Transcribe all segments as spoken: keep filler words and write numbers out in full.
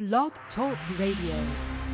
Blog Talk Radio.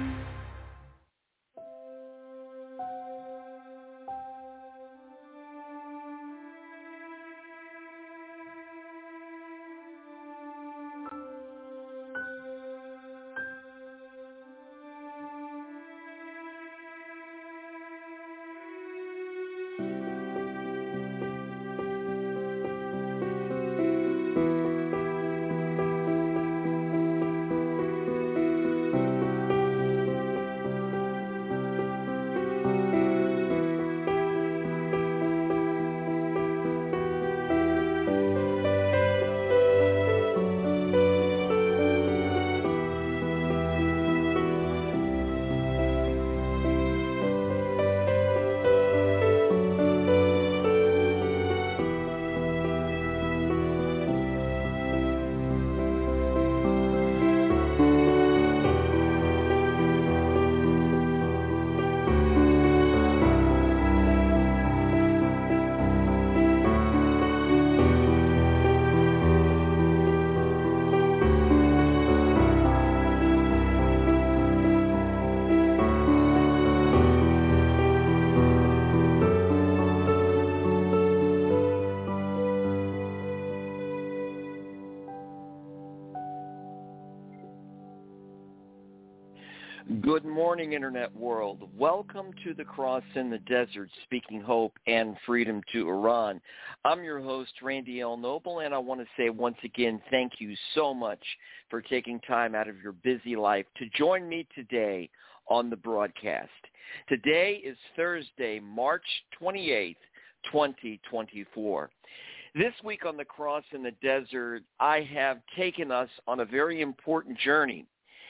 Good morning, Internet world. Welcome to the Cross in the Desert, speaking hope and freedom to Iran. I'm your host, Randy L. Noble, and I want to say once again thank you so much for taking time out of your busy life to join me today on the broadcast. Today is Thursday, March twenty-eighth, twenty twenty-four. This week on the Cross in the Desert, I have taken us on a very important journey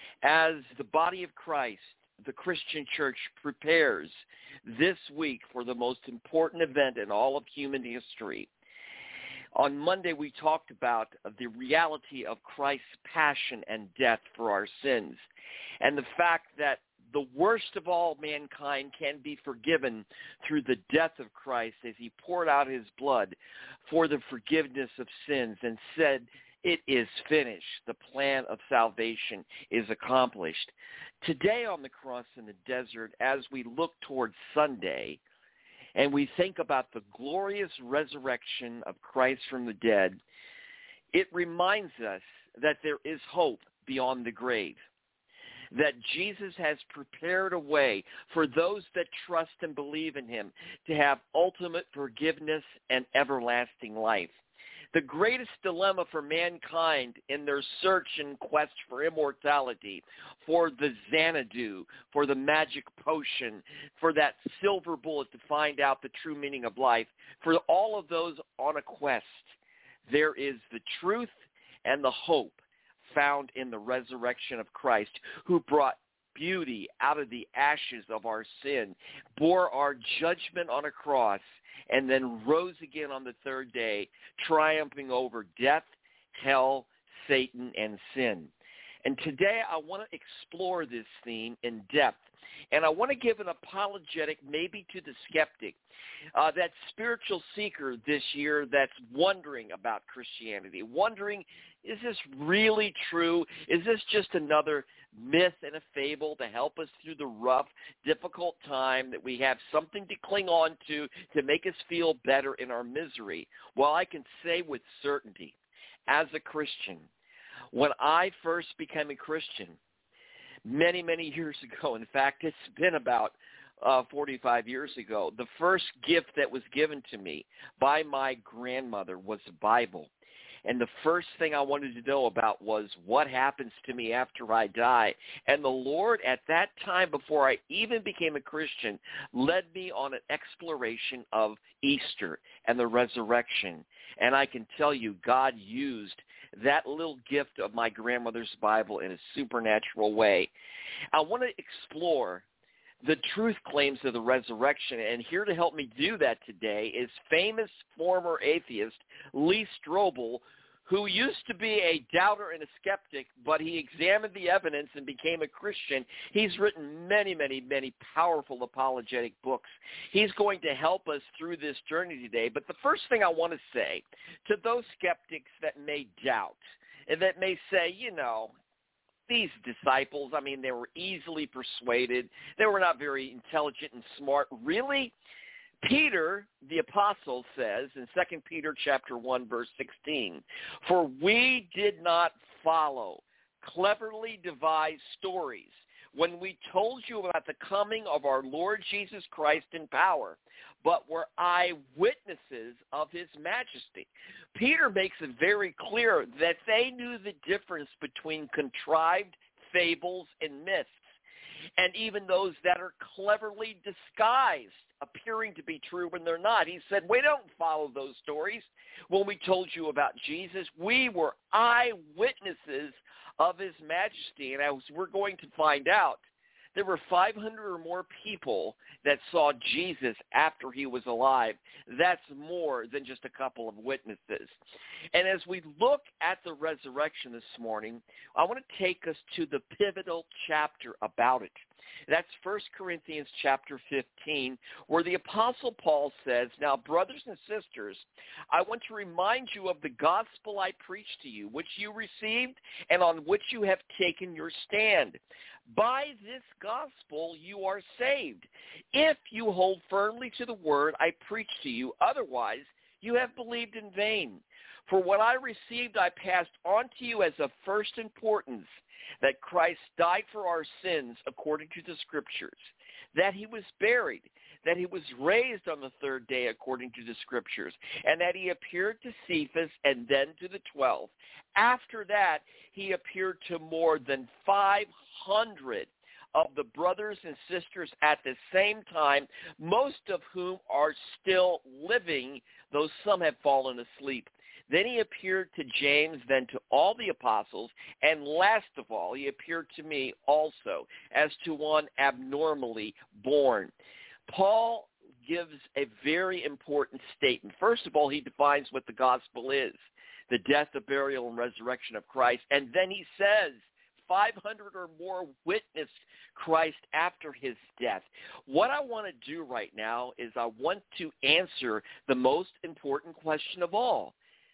as the body of Christ, the Christian church, prepares this week for the most important event in all of human history. On Monday, we talked about the reality of Christ's passion and death for our sins, and the fact that the worst of all mankind can be forgiven through the death of Christ as he poured out his blood for the forgiveness of sins and said, "It is finished. The plan of salvation is accomplished." Today on the Cross in the Desert, as we look towards Sunday and we think about the glorious resurrection of Christ from the dead, it reminds us that there is hope beyond the grave, that Jesus has prepared a way for those that trust and believe in him to have ultimate forgiveness and everlasting life. The greatest dilemma for mankind in their search and quest for immortality, for the Xanadu, for the magic potion, for that silver bullet to find out the true meaning of life, for all of those on a quest, there is the truth and the hope found in the resurrection of Christ, who brought beauty out of the ashes of our sin, bore our judgment on a cross, and then rose again on the third day, triumphing over death, hell, Satan, and sin. And today I want to explore this theme in depth, and I want to give an apologetic maybe to the skeptic, uh, that spiritual seeker this year that's wondering about Christianity, wondering, is this really true? Is this just another myth and a fable to help us through the rough, difficult time, that we have something to cling on to to make us feel better in our misery? Well, I can say with certainty, as a Christian, when I first became a Christian many, many years ago, in fact, it's been about uh, forty-five years ago, the first gift that was given to me by my grandmother was a Bible. And the first thing I wanted to know about was what happens to me after I die. And the Lord, at that time, before I even became a Christian, led me on an exploration of Easter and the resurrection. And I can tell you, God used that little gift of my grandmother's Bible in a supernatural way. I want to explore the truth claims of the resurrection, and here to help me do that today is famous former atheist Lee Strobel, who used to be a doubter and a skeptic, but he examined the evidence and became a Christian. He's written many, many, many powerful apologetic books. He's going to help us through this journey today. But the first thing I want to say to those skeptics that may doubt and that may say, you know, these disciples, I mean, they were easily persuaded. They were not very intelligent and smart. Really? Peter, the apostle, says in Second Peter chapter one, verse sixteen, "For we did not follow cleverly devised stories when we told you about the coming of our Lord Jesus Christ in power, but were eyewitnesses of his majesty." Peter makes it very clear that they knew the difference between contrived fables and myths, and even those that are cleverly disguised, appearing to be true when they're not. He said, we don't follow those stories. When we told you about Jesus, we were eyewitnesses of his majesty. And as we're going to find out, there were five hundred or more people that saw Jesus after he was alive. That's more than just a couple of witnesses. And as we look at the resurrection this morning, I want to take us to the pivotal chapter about it. That's First Corinthians chapter fifteen, where the Apostle Paul says, "Now, brothers and sisters, I want to remind you of the gospel I preached to you, which you received and on which you have taken your stand. By this gospel you are saved, if you hold firmly to the word I preached to you. Otherwise, you have believed in vain. For what I received I passed on to you as of first importance, that Christ died for our sins according to the Scriptures, that he was buried, that he was raised on the third day according to the Scriptures, and that he appeared to Cephas and then to the twelve. After that, he appeared to more than five hundred of the brothers and sisters at the same time, most of whom are still living, though some have fallen asleep. Then he appeared to James, then to all the apostles, and last of all, he appeared to me also, as to one abnormally born." Paul gives a very important statement. First of all, he defines what the gospel is, the death, the burial, and resurrection of Christ. And then he says, five hundred or more witnessed Christ after his death. What I want to do right now is I want to answer the most important question of all.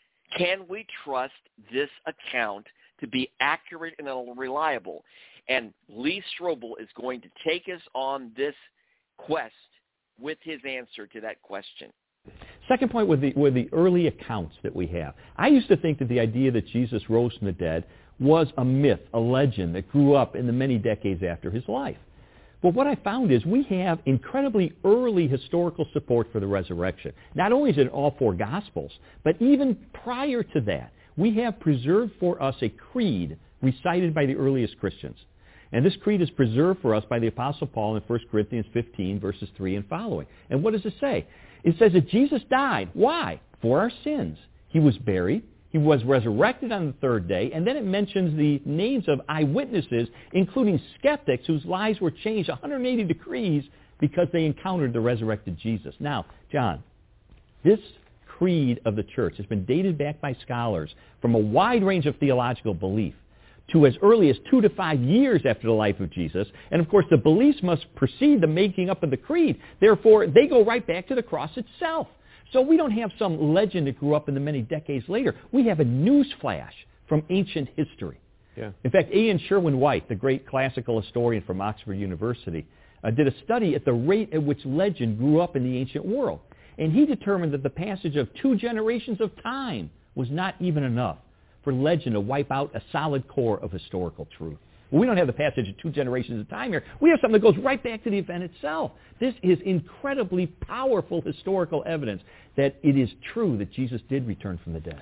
Can we trust this account to be accurate and reliable? And Lee Strobel is going to take us on this quest with his answer to that question. Second point with the, with the early accounts that we have. I used to think that the idea that Jesus rose from the dead was a myth, a legend that grew up in the many decades after his life. But what I found is we have incredibly early historical support for the resurrection. Not only is it in all four Gospels, but even prior to that, we have preserved for us a creed recited by the earliest Christians. And this creed is preserved for us by the Apostle Paul in First Corinthians fifteen, verses three and following. And what does it say? It says that Jesus died. Why? For our sins. He was buried. He was resurrected on the third day, and then it mentions the names of eyewitnesses, including skeptics whose lives were changed one hundred eighty degrees because they encountered the resurrected Jesus. Now, John, this creed of the church has been dated back by scholars from a wide range of theological belief to as early as two to five years after the life of Jesus. And of course, the beliefs must precede the making up of the creed. Therefore, they go right back to the cross itself. So we don't have some legend that grew up in the many decades later. We have a news flash from ancient history. Yeah. In fact, Ian Sherwin-White, the great classical historian from Oxford University, uh, did a study at the rate at which legend grew up in the ancient world. And he determined that the passage of two generations of time was not even enough for legend to wipe out a solid core of historical truth. We don't have the passage of two generations of time here. We have something that goes right back to the event itself. This is incredibly powerful historical evidence that it is true that Jesus did return from the dead.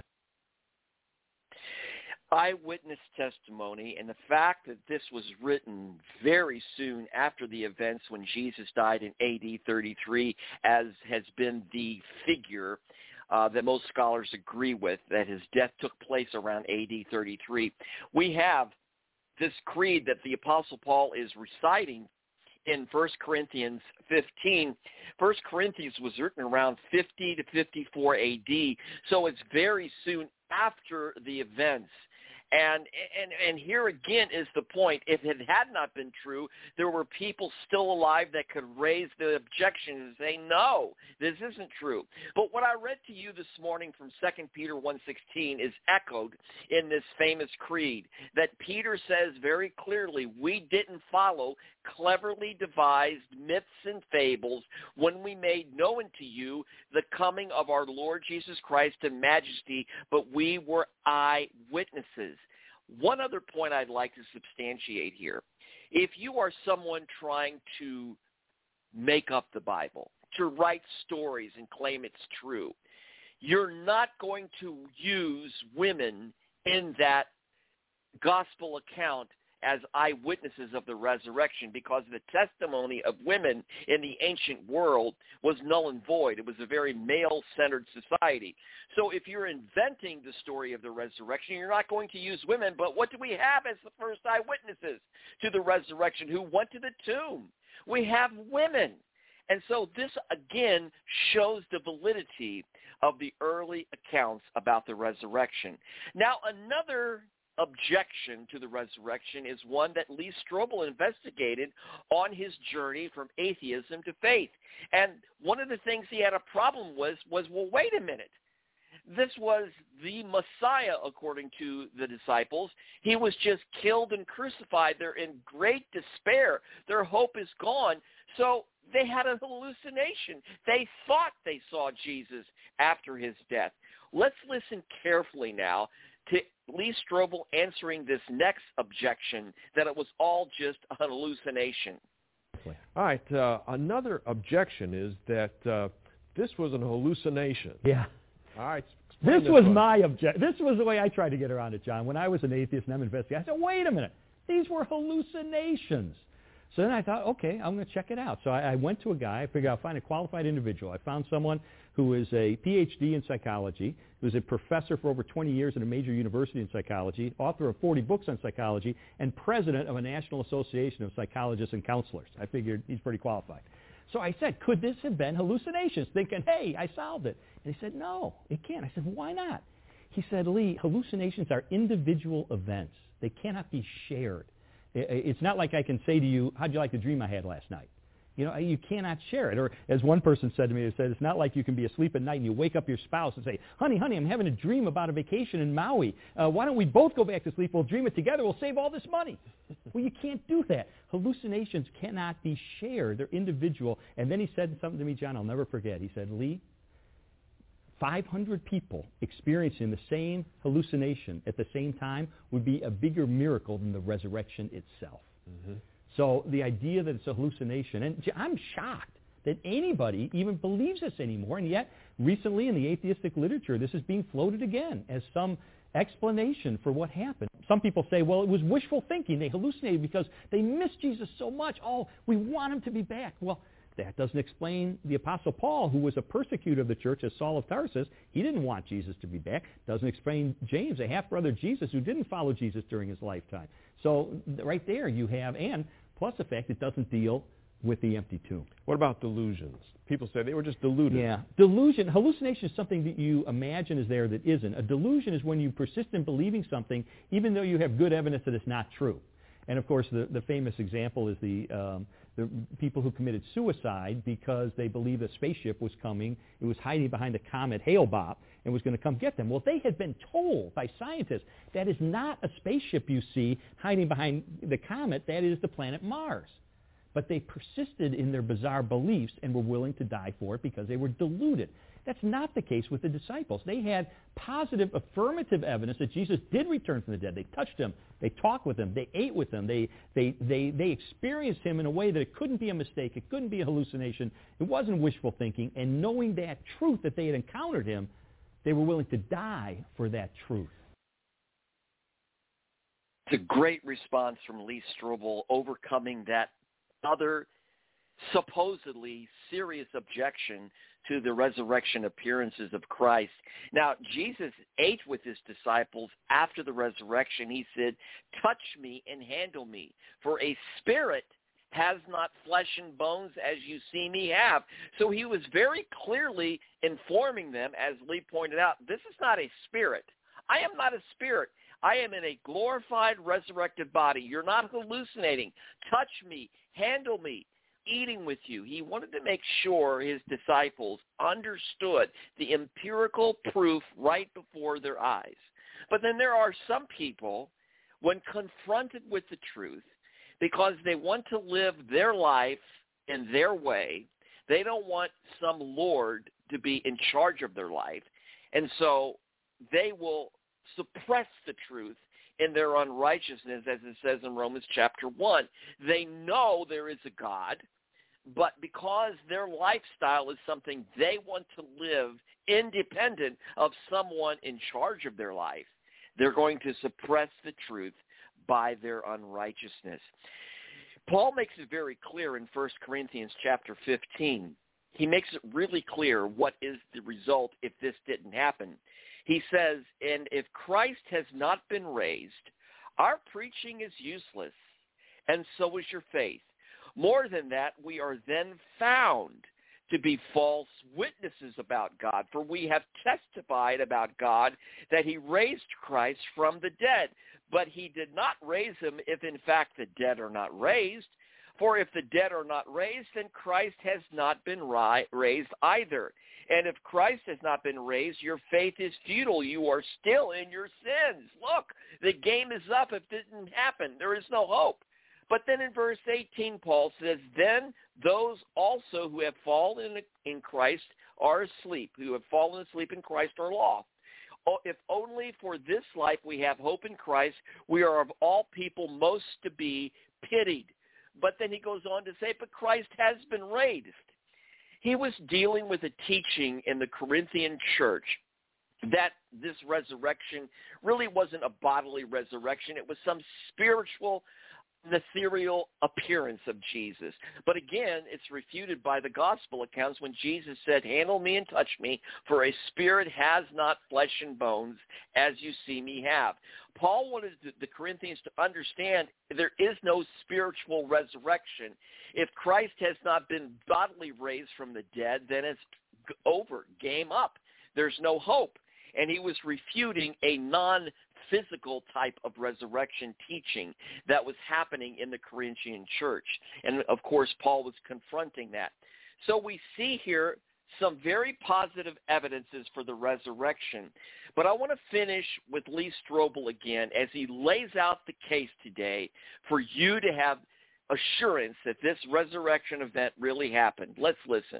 Eyewitness testimony and the fact that this was written very soon after the events when Jesus died in A D thirty-three, as has been the figure uh, that most scholars agree with, that his death took place around A D thirty-three. We have this creed that the Apostle Paul is reciting in First Corinthians fifteen. First Corinthians was written around fifty to fifty-four A D, so it's very soon after the events. And, and and here again is the point. If it had not been true, there were people still alive that could raise the objection and say, no, this isn't true. But what I read to you this morning from Second Peter one sixteen is echoed in this famous creed that Peter says very clearly, we didn't follow cleverly devised myths and fables when we made known to you the coming of our Lord Jesus Christ in majesty, but we were eyewitnesses. One other point I'd like to substantiate here. If you are someone trying to make up the Bible, to write stories and claim it's true, you're not going to use women in that gospel account as eyewitnesses of the resurrection, because the testimony of women in the ancient world was null and void. It was a very male-centered society. So if you're inventing the story of the resurrection, you're not going to use women. But what do we have as the first eyewitnesses to the resurrection who went to the tomb? We have women. And so this, again, shows the validity of the early accounts about the resurrection. Now, another objection to the resurrection is one that Lee Strobel investigated on his journey from atheism to faith. And one of the things he had a problem with was, well, wait a minute. This was the Messiah, according to the disciples. He was just killed and crucified. They're in great despair. Their hope is gone. So they had a hallucination. They thought they saw Jesus after his death. Let's listen carefully now to Lee Strobel answering this next objection, that it was all just a hallucination. All right. Uh, another objection is that uh, this was an hallucination. Yeah. All right. This this was one. my objection. This was the way I tried to get around it, John. When I was an atheist and I'm investigating, I said, wait a minute. These were hallucinations. So then I thought, okay, I'm going to check it out. So I, I went to a guy. I figured I'll find a qualified individual. I found someone who is a P H D in psychology, who's a professor for over twenty years at a major university in psychology, author of forty books on psychology, and president of a National Association of Psychologists and Counselors. I figured he's pretty qualified. So I said, could this have been hallucinations? Thinking, hey, I solved it. And he said, no, it can't. I said, why not? He said, Lee, hallucinations are individual events. They cannot be shared. It's not like I can say to you, how'd you like the dream I had last night? You know, you cannot share it. Or as one person said to me, they said, it's not like you can be asleep at night and you wake up your spouse and say, honey, honey, I'm having a dream about a vacation in Maui. Uh, why don't we both go back to sleep? We'll dream it together. We'll save all this money. Well, you can't do that. Hallucinations cannot be shared. They're individual. And then he said something to me, John, I'll never forget. He said, Lee, five hundred people experiencing the same hallucination at the same time would be a bigger miracle than the resurrection itself. Mm-hmm. So the idea that it's a hallucination, and I'm shocked that anybody even believes this anymore, and yet recently in the atheistic literature, this is being floated again as some explanation for what happened. Some people say, well, it was wishful thinking. They hallucinated because they missed Jesus so much. Oh, we want him to be back. Well, that doesn't explain the Apostle Paul, who was a persecutor of the church as Saul of Tarsus. He didn't want Jesus to be back. Doesn't explain James, a half-brother Jesus, who didn't follow Jesus during his lifetime. So right there you have, and plus the fact it doesn't deal with the empty tomb. What about delusions? People say they were just deluded. Yeah. Delusion, hallucination is something that you imagine is there that isn't. A delusion is when you persist in believing something even though you have good evidence that it's not true. And, of course, the, the famous example is the, um, the people who committed suicide because they believed a spaceship was coming. It was hiding behind the comet Hale-Bopp and was going to come get them. Well, they had been told by scientists that is not a spaceship you see hiding behind the comet. That is the planet Mars. But they persisted in their bizarre beliefs and were willing to die for it because they were deluded. That's not the case with the disciples. They had positive, affirmative evidence that Jesus did return from the dead. They touched him. They talked with him. They ate with him. They, they, they, they experienced him in a way that it couldn't be a mistake. It couldn't be a hallucination. It wasn't wishful thinking. And knowing that truth, that they had encountered him, they were willing to die for that truth. It's a great response from Lee Strobel, overcoming that other supposedly serious objection to the resurrection appearances of Christ. Now, Jesus ate with his disciples after the resurrection. He said, touch me and handle me, for a spirit has not flesh and bones as you see me have. So he was very clearly informing them, as Lee pointed out, this is not a spirit. I am not a spirit. I am in a glorified, resurrected body. You're not hallucinating. Touch me. Handle me. Eating with you. He wanted to make sure his disciples understood the empirical proof right before their eyes. But then there are some people, when confronted with the truth, because they want to live their life in their way, they don't want some Lord to be in charge of their life, and so they will suppress the truth in their unrighteousness, as it says in Romans chapter one. They know there is a God, but because their lifestyle is something they want to live independent of someone in charge of their life, they're going to suppress the truth by their unrighteousness. Paul makes it very clear in First Corinthians chapter fifteen. He makes it really clear what is the result if this didn't happen. He says, and if Christ has not been raised, our preaching is useless, and so is your faith. More than that, we are then found to be false witnesses about God, for we have testified about God that he raised Christ from the dead. But he did not raise him if in fact the dead are not raised. For if the dead are not raised, then Christ has not been ri- raised either. And if Christ has not been raised, your faith is futile. You are still in your sins. Look, the game is up. If it didn't happen, there is no hope. But then in verse eighteen, Paul says, then those also who have fallen in Christ are asleep, who have fallen asleep in Christ are lost. If only for this life we have hope in Christ, we are of all people most to be pitied. But then he goes on to say, but Christ has been raised. He was dealing with a teaching in the Corinthian church that this resurrection really wasn't a bodily resurrection. It was some spiritual, ethereal appearance of Jesus. But again, it's refuted by the gospel accounts when Jesus said, handle me and touch me, for a spirit has not flesh and bones as you see me have. Paul wanted the Corinthians to understand there is no spiritual resurrection. If Christ has not been bodily raised from the dead, then it's over, game up. There's no hope. And he was refuting a non physical type of resurrection teaching that was happening in the Corinthian church. And, of course, Paul was confronting that. So we see here some very positive evidences for the resurrection. But I want to finish with Lee Strobel again as he lays out the case today for you to have assurance that this resurrection event really happened. Let's listen.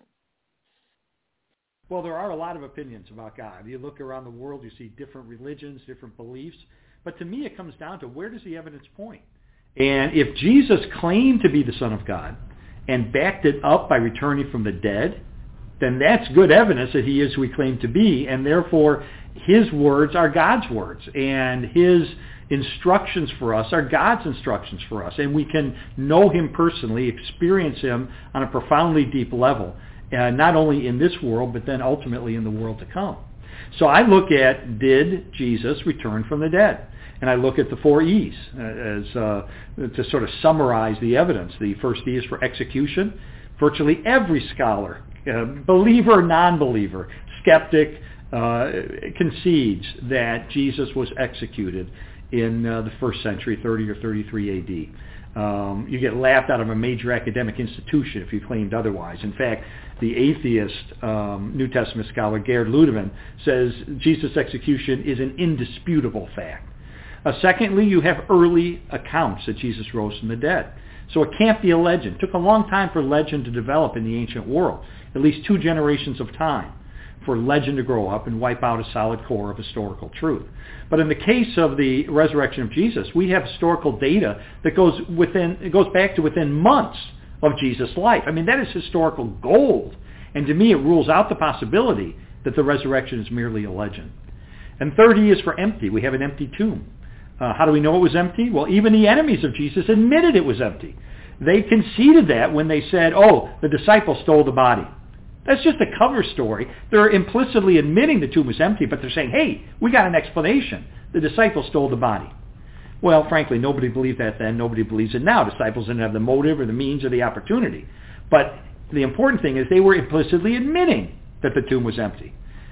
Well, there are a lot of opinions about God. You look around the world, you see different religions, different beliefs. But to me, it comes down to where does the evidence point? And if Jesus claimed to be the Son of God and backed it up by returning from the dead, then that's good evidence that he is who he claimed to be. And therefore, his words are God's words. And his instructions for us are God's instructions for us. And we can know him personally, experience him on a profoundly deep level. Uh, not only in this world, but then ultimately in the world to come. So I look at, did Jesus return from the dead? And I look at the four E's uh, as uh, to sort of summarize the evidence. The first E is for execution. Virtually every scholar, uh, believer or non-believer, skeptic, uh, concedes that Jesus was executed in uh, the first century, thirty or thirty-three A D. Um, you get laughed out of a major academic institution if you claimed otherwise. In fact, the atheist um, New Testament scholar Gerd Ludemann says Jesus' execution is an indisputable fact. Uh, secondly, you have early accounts that Jesus rose from the dead. So it can't be a legend. It took a long time for legend to develop in the ancient world, at least two generations of time, for legend to grow up and wipe out a solid core of historical truth. But in the case of the resurrection of Jesus, we have historical data that goes within, it goes back to within months of Jesus' life. I mean, that is historical gold. And to me, it rules out the possibility that the resurrection is merely a legend. And third E is for empty. We have an empty tomb. Uh, how do we know it was empty? Well, even the enemies of Jesus admitted it was empty. They conceded that when they said, oh, the disciples stole the body. That's just a cover story. They're implicitly admitting the tomb was empty, but they're saying, hey, we got an explanation. The disciples stole the body. Well, frankly, nobody believed that then. Nobody believes it now. Disciples didn't have the motive or the means or the opportunity. But the important thing is they were implicitly admitting that the tomb was empty.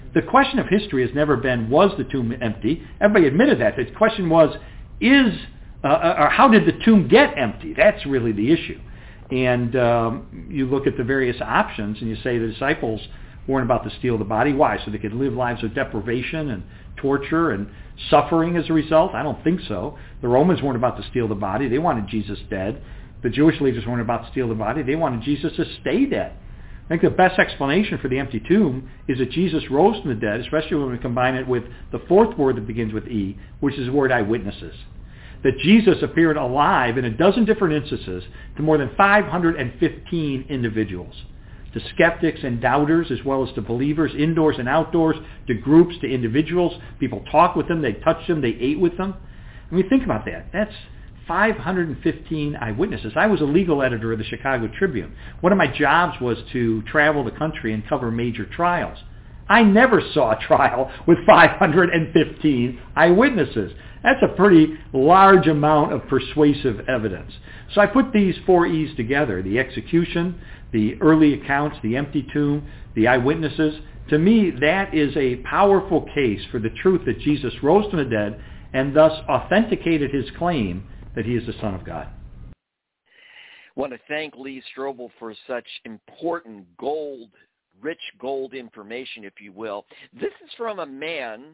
The question of history has never been, was the tomb empty? Everybody admitted that. The question was, is uh, or how did the tomb get empty? That's really the issue. And um, you look at the various options and you say the disciples weren't about to steal the body. Why? So they could live lives of deprivation and torture and suffering as a result? I don't think so. The Romans weren't about to steal the body. They wanted Jesus dead. The Jewish leaders weren't about to steal the body. They wanted Jesus to stay dead. I think the best explanation for the empty tomb is that Jesus rose from the dead, especially when we combine it with the fourth word that begins with E, which is the word eyewitnesses. That Jesus appeared alive in a dozen different instances to more than five hundred fifteen individuals. To skeptics and doubters, as well as to believers indoors and outdoors, to groups, to individuals. People talked with them, they touched them, they ate with them. I mean, think about that. That's five hundred fifteen eyewitnesses. I was a legal editor of the Chicago Tribune. One of my jobs was to travel the country and cover major trials. I never saw a trial with five hundred fifteen eyewitnesses. That's a pretty large amount of persuasive evidence. So I put these four E's together, the execution, the early accounts, the empty tomb, the eyewitnesses. To me, that is a powerful case for the truth that Jesus rose from the dead and thus authenticated his claim that he is the Son of God. I want to thank Lee Strobel for such important gold, rich gold information, if you will. This is from a man,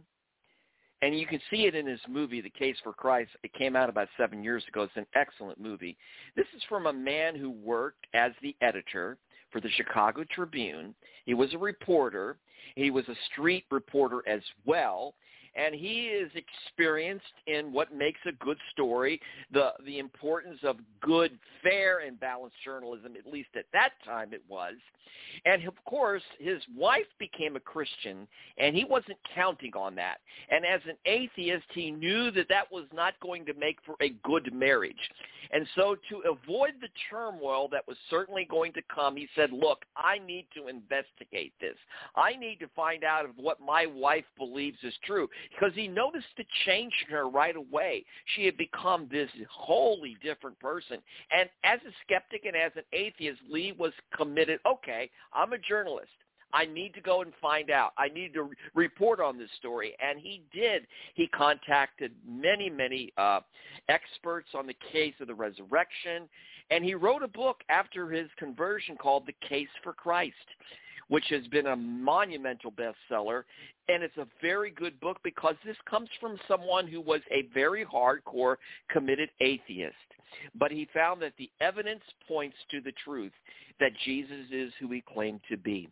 and you can see it in his movie, The Case for Christ. It came out about seven years ago. It's an excellent movie. This is from a man who worked as the editor for the Chicago Tribune. He was a reporter. He was a street reporter as well. And he is experienced in what makes a good story, the the importance of good, fair, and balanced journalism, at least at that time it was. And, of course, his wife became a Christian, and he wasn't counting on that. And as an atheist, he knew that that was not going to make for a good marriage. And so to avoid the turmoil that was certainly going to come, he said, look, I need to investigate this. I need to find out if what my wife believes is true. Because he noticed the change in her right away. She had become this wholly different person. And as a skeptic and as an atheist, Lee was committed, okay, I'm a journalist. I need to go and find out. I need to re- report on this story. And he did. He contacted many, many uh, experts on the case of the resurrection. And he wrote a book after his conversion called The Case for Christ, which has been a monumental bestseller. And it's a very good book because this comes from someone who was a very hardcore, committed atheist. But he found that the evidence points to the truth that Jesus is who he claimed to be.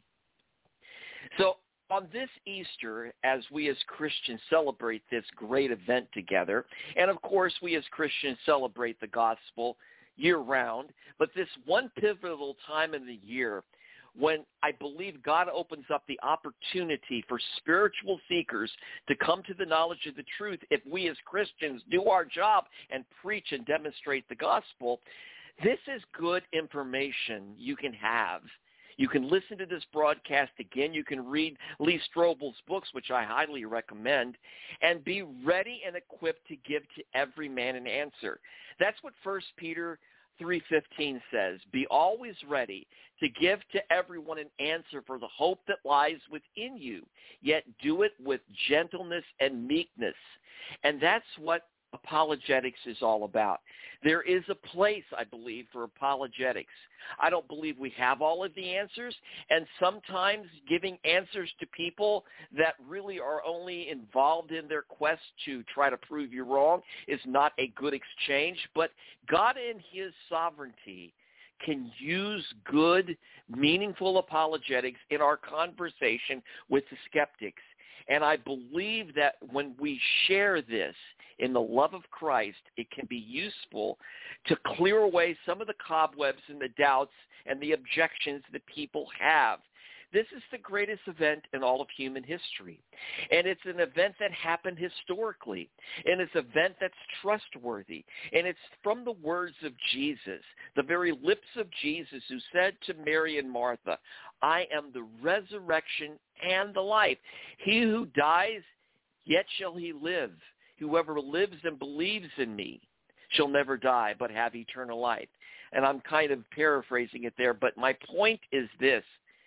So on this Easter, as we as Christians celebrate this great event together, and of course we as Christians celebrate the gospel year-round, but this one pivotal time in the year when I believe God opens up the opportunity for spiritual seekers to come to the knowledge of the truth if we as Christians do our job and preach and demonstrate the gospel, this is good information you can have. You can listen to this broadcast again. You can read Lee Strobel's books, which I highly recommend, and be ready and equipped to give to every man an answer. That's what First Peter three fifteen says. Be always ready to give to everyone an answer for the hope that lies within you, yet do it with gentleness and meekness. And that's what apologetics is all about. There is a place, I believe, for apologetics. I don't believe we have all of the answers, and sometimes giving answers to people that really are only involved in their quest to try to prove you wrong is not a good exchange. But God in his sovereignty can use good, meaningful apologetics in our conversation with the skeptics. And I believe that when we share this in the love of Christ, it can be useful to clear away some of the cobwebs and the doubts and the objections that people have. This is the greatest event in all of human history. And it's an event that happened historically. And it's an event that's trustworthy. And it's from the words of Jesus, the very lips of Jesus, who said to Mary and Martha, I am the resurrection and the life. He who dies, yet shall he live. Whoever lives and believes in me shall never die, but have eternal life. And I'm kind of paraphrasing it there, but my point is this.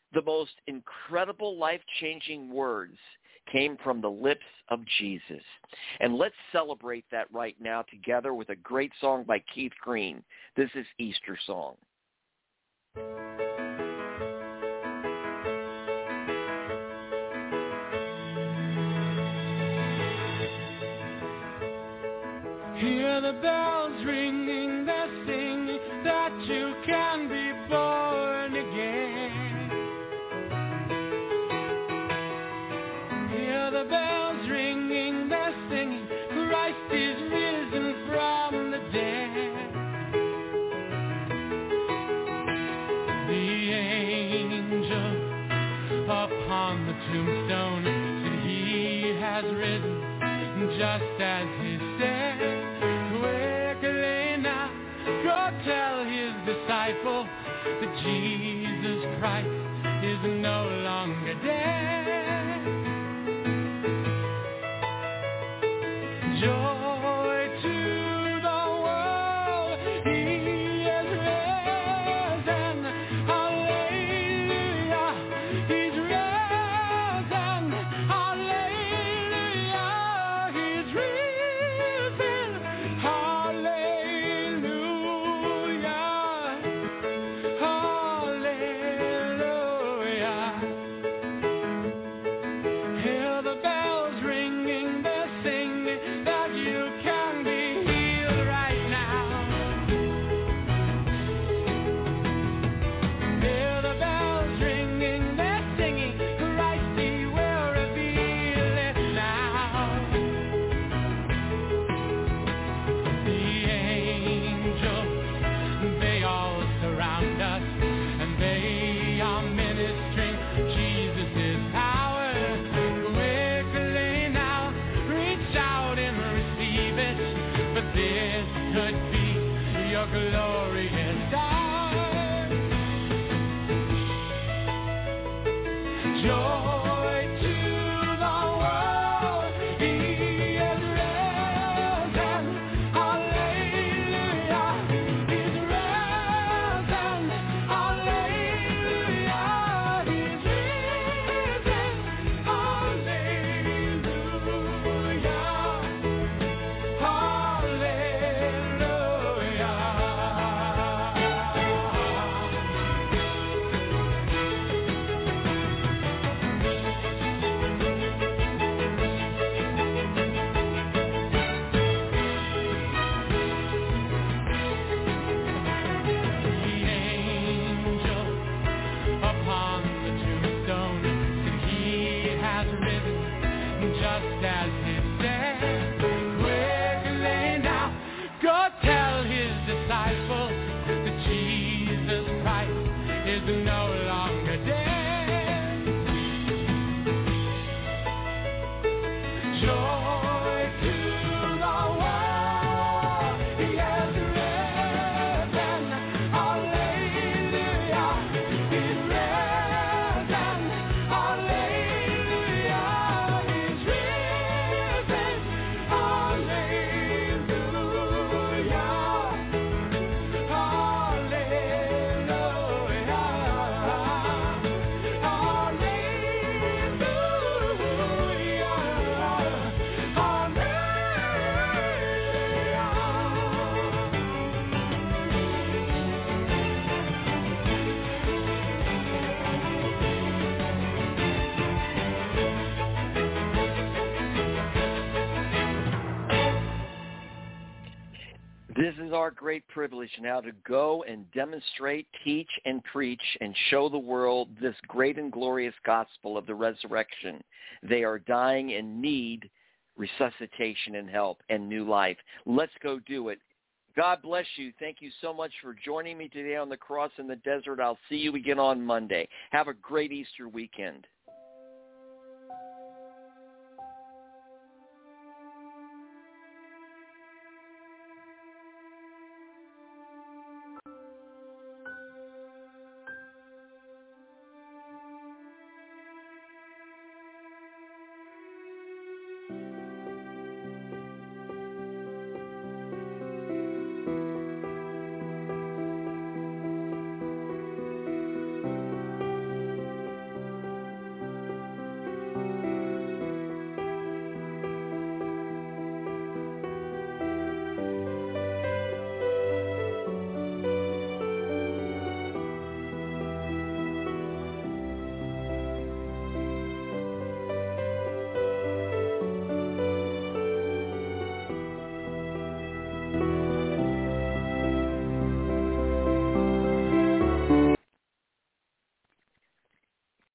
The most incredible life-changing words came from the lips of Jesus. And let's celebrate that right now together with a great song by Keith Green. This is Easter Song. Hear the bells ringing, they're singing that you can be born again. Hear the bells ringing, they're singing, Christ is risen from the dead. The angel upon the tombstone said he has risen just as he said. Quickly now, go tell his disciple that Jesus Christ is no longer dead. Joy to the world, he is risen. Hallelujah, he's risen. Hallelujah, he's risen. Hallelujah, hallelujah. Hear the bells ringing, they're singing that you can be healed right now. Hear the bells ringing, they're singing, Christ, he will reveal it now. The angels, they all surround us, and they are ministering Jesus' power. Quickly now, reach out and receive it, but this could be your glorious hour. Joy to the world, he is risen. Hallelujah, he's risen. Hallelujah, he's risen. Hallelujah, This is our great privilege now to go and demonstrate, teach, and preach, and show the world this great and glorious gospel of the resurrection. They are dying and need resuscitation and help and new life. Let's go do it. God bless you. Thank you so much for joining me today on the Cross in the Desert. I'll see you again on Monday. Have a great Easter weekend.